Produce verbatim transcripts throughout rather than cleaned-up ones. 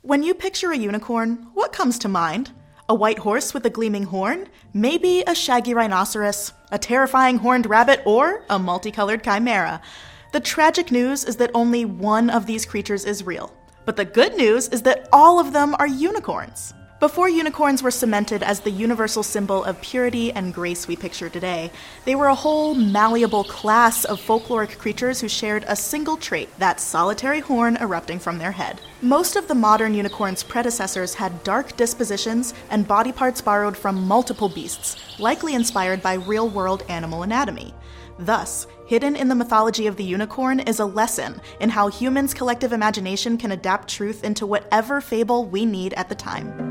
When you picture a unicorn, what comes to mind? A white horse with a gleaming horn? Maybe a shaggy rhinoceros, a terrifying horned rabbit, or a multicolored chimera. The tragic news is that only one of these creatures is real. But the good news is that all of them are unicorns. Before unicorns were cemented as the universal symbol of purity and grace we picture today, they were a whole malleable class of folkloric creatures who shared a single trait, that solitary horn erupting from their head. Most of the modern unicorn's predecessors had dark dispositions and body parts borrowed from multiple beasts, likely inspired by real-world animal anatomy. Thus, hidden in the mythology of the unicorn is a lesson in how humans' collective imagination can adapt truth into whatever fable we need at the time.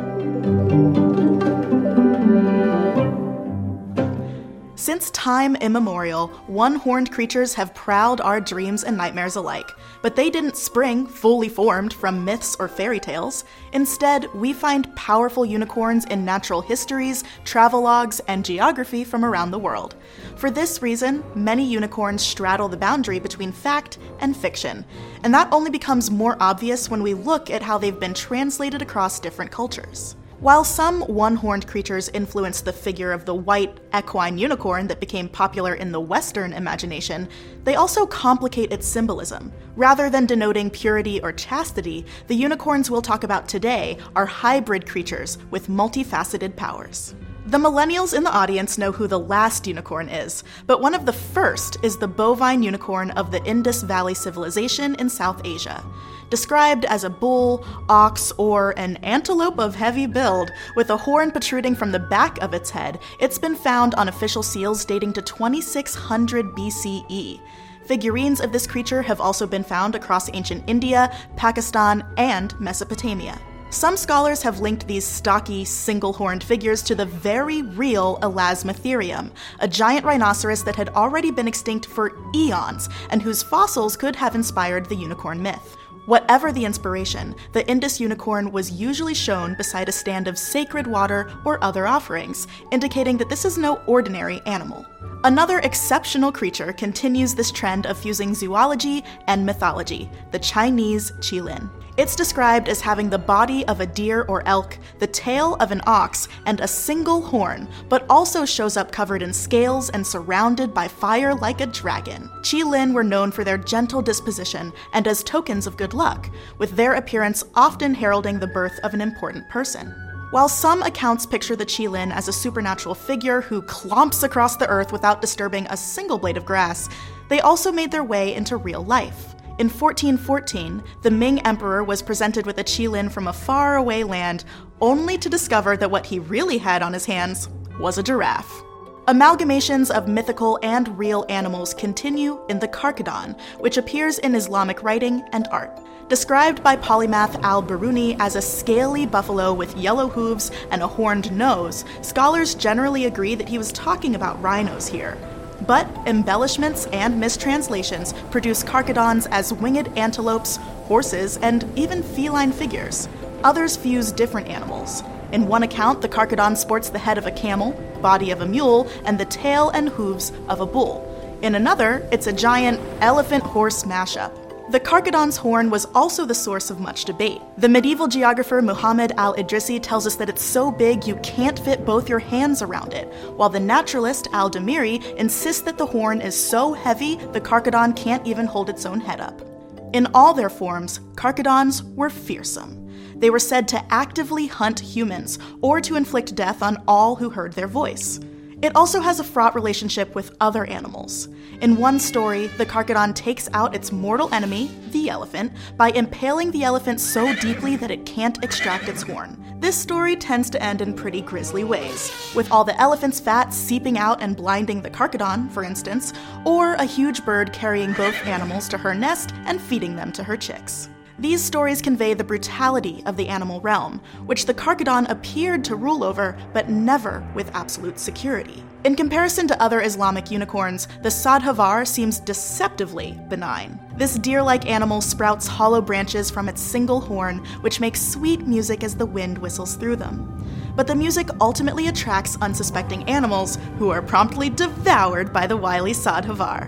Since time immemorial, one-horned creatures have prowled our dreams and nightmares alike, but they didn't spring fully formed from myths or fairy tales. Instead, we find powerful unicorns in natural histories, travelogues, and geography from around the world. For this reason, many unicorns straddle the boundary between fact and fiction, and that only becomes more obvious when we look at how they've been translated across different cultures. While some one-horned creatures influence the figure of the white, equine unicorn that became popular in the Western imagination, they also complicate its symbolism. Rather than denoting purity or chastity, the unicorns we'll talk about today are hybrid creatures with multifaceted powers. The millennials in the audience know who the last unicorn is, but one of the first is the bovine unicorn of the Indus Valley Civilization in South Asia. Described as a bull, ox, or an antelope of heavy build, with a horn protruding from the back of its head, it's been found on official seals dating to twenty-six hundred B C E. Figurines of this creature have also been found across ancient India, Pakistan, and Mesopotamia. Some scholars have linked these stocky, single-horned figures to the very real Elasmotherium, a giant rhinoceros that had already been extinct for eons, and whose fossils could have inspired the unicorn myth. Whatever the inspiration, the Indus unicorn was usually shown beside a stand of sacred water or other offerings, indicating that this is no ordinary animal. Another exceptional creature continues this trend of fusing zoology and mythology, the Chinese qilin. It's described as having the body of a deer or elk, the tail of an ox, and a single horn, but also shows up covered in scales and surrounded by fire like a dragon. Qilin were known for their gentle disposition and as tokens of good luck, with their appearance often heralding the birth of an important person. While some accounts picture the qilin as a supernatural figure who clomps across the earth without disturbing a single blade of grass, they also made their way into real life. In fourteen fourteen, the Ming Emperor was presented with a qilin from a faraway land, only to discover that what he really had on his hands was a giraffe. Amalgamations of mythical and real animals continue in the Karkadon, which appears in Islamic writing and art. Described by polymath al-Biruni as a scaly buffalo with yellow hooves and a horned nose, scholars generally agree that he was talking about rhinos here. But embellishments and mistranslations produce Karkadons as winged antelopes, horses, and even feline figures. Others fuse different animals. In one account, the Karkadon sports the head of a camel, body of a mule, and the tail and hooves of a bull. In another, it's a giant elephant-horse mashup. The Karkadon's horn was also the source of much debate. The medieval geographer Muhammad al-Idrisi tells us that it's so big you can't fit both your hands around it, while the naturalist al-Damiri insists that the horn is so heavy the Karkadon can't even hold its own head up. In all their forms, Karkadons were fearsome. They were said to actively hunt humans, or to inflict death on all who heard their voice. It also has a fraught relationship with other animals. In one story, the Karkadon takes out its mortal enemy, the elephant, by impaling the elephant so deeply that it can't extract its horn. This story tends to end in pretty grisly ways, with all the elephant's fat seeping out and blinding the Karkadon, for instance, or a huge bird carrying both animals to her nest and feeding them to her chicks. These stories convey the brutality of the animal realm, which the Karkadon appeared to rule over, but never with absolute security. In comparison to other Islamic unicorns, the Sadhavar seems deceptively benign. This deer-like animal sprouts hollow branches from its single horn, which makes sweet music as the wind whistles through them. But the music ultimately attracts unsuspecting animals, who are promptly devoured by the wily Sadhavar.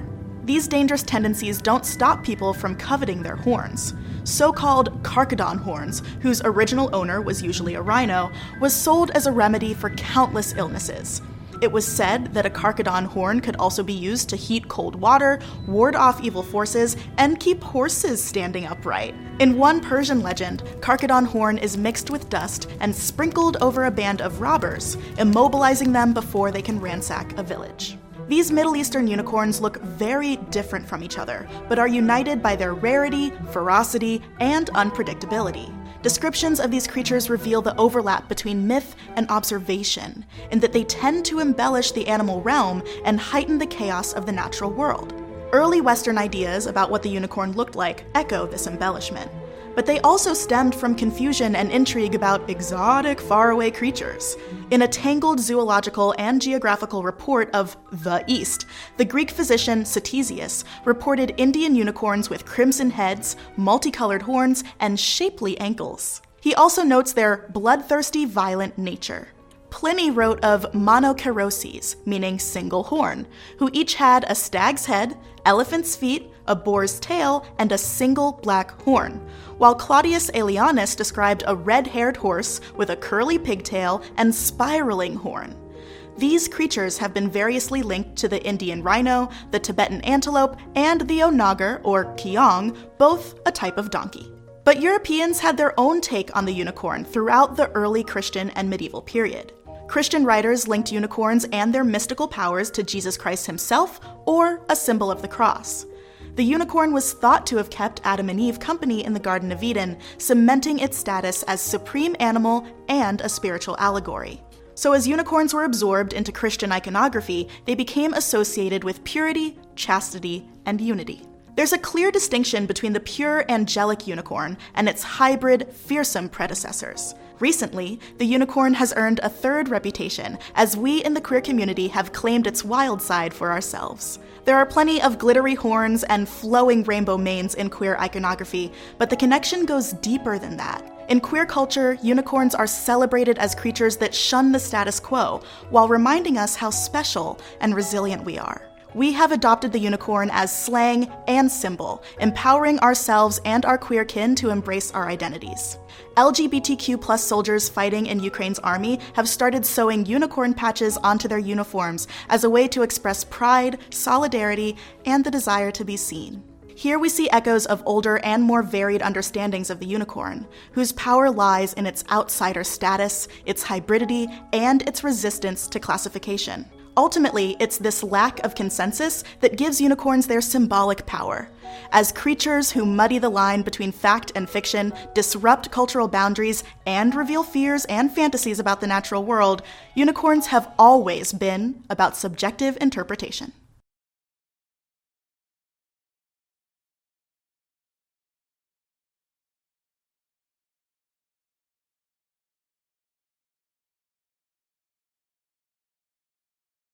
These dangerous tendencies don't stop people from coveting their horns. So-called Carcharodon horns, whose original owner was usually a rhino, was sold as a remedy for countless illnesses. It was said that a Carcharodon horn could also be used to heat cold water, ward off evil forces, and keep horses standing upright. In one Persian legend, Carcharodon horn is mixed with dust and sprinkled over a band of robbers, immobilizing them before they can ransack a village. These Middle Eastern unicorns look very different from each other, but are united by their rarity, ferocity, and unpredictability. Descriptions of these creatures reveal the overlap between myth and observation, in that they tend to embellish the animal realm and heighten the chaos of the natural world. Early Western ideas about what the unicorn looked like echo this embellishment, but they also stemmed from confusion and intrigue about exotic, faraway creatures. In a tangled zoological and geographical report of the East, the Greek physician Ctesias reported Indian unicorns with crimson heads, multicolored horns, and shapely ankles. He also notes their bloodthirsty, violent nature. Pliny wrote of monoceroses, meaning single horn, who each had a stag's head, elephant's feet, a boar's tail, and a single black horn, while Claudius Aelianus described a red-haired horse with a curly pigtail and spiraling horn. These creatures have been variously linked to the Indian rhino, the Tibetan antelope, and the onager, or kiong, both a type of donkey. But Europeans had their own take on the unicorn throughout the early Christian and medieval period. Christian writers linked unicorns and their mystical powers to Jesus Christ himself, or a symbol of the cross. The unicorn was thought to have kept Adam and Eve company in the Garden of Eden, cementing its status as supreme animal and a spiritual allegory. So as unicorns were absorbed into Christian iconography, they became associated with purity, chastity, and unity. There's a clear distinction between the pure angelic unicorn and its hybrid, fearsome predecessors. Recently, the unicorn has earned a third reputation, as we in the queer community have claimed its wild side for ourselves. There are plenty of glittery horns and flowing rainbow manes in queer iconography, but the connection goes deeper than that. In queer culture, unicorns are celebrated as creatures that shun the status quo, while reminding us how special and resilient we are. We have adopted the unicorn as slang and symbol, empowering ourselves and our queer kin to embrace our identities. L G B T Q plus soldiers fighting in Ukraine's army have started sewing unicorn patches onto their uniforms as a way to express pride, solidarity, and the desire to be seen. Here we see echoes of older and more varied understandings of the unicorn, whose power lies in its outsider status, its hybridity, and its resistance to classification. Ultimately, it's this lack of consensus that gives unicorns their symbolic power. As creatures who muddy the line between fact and fiction, disrupt cultural boundaries, and reveal fears and fantasies about the natural world, unicorns have always been about subjective interpretation.